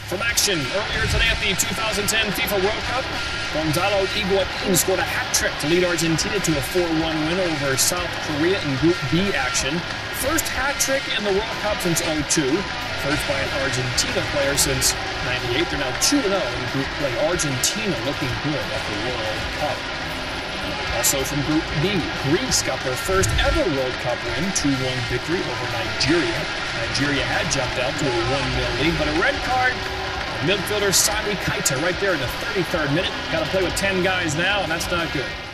From action earlier today at the 2010 FIFA World Cup, Gonzalo Higuain scored a hat-trick to lead Argentina to a 4-1 win over South Korea in Group B action. First hat-trick in the World Cup since 2002. First by an Argentina player since 98. They're now 2-0 in Group play. Argentina looking good at the World Cup. Also from Group B, Greece got their first ever World Cup win, 2-1 victory over Nigeria. Nigeria had jumped out to a 1-0 lead, but a red card. Midfielder Sami Keita right there in the 33rd minute. Got to play with 10 guys now, and that's not good.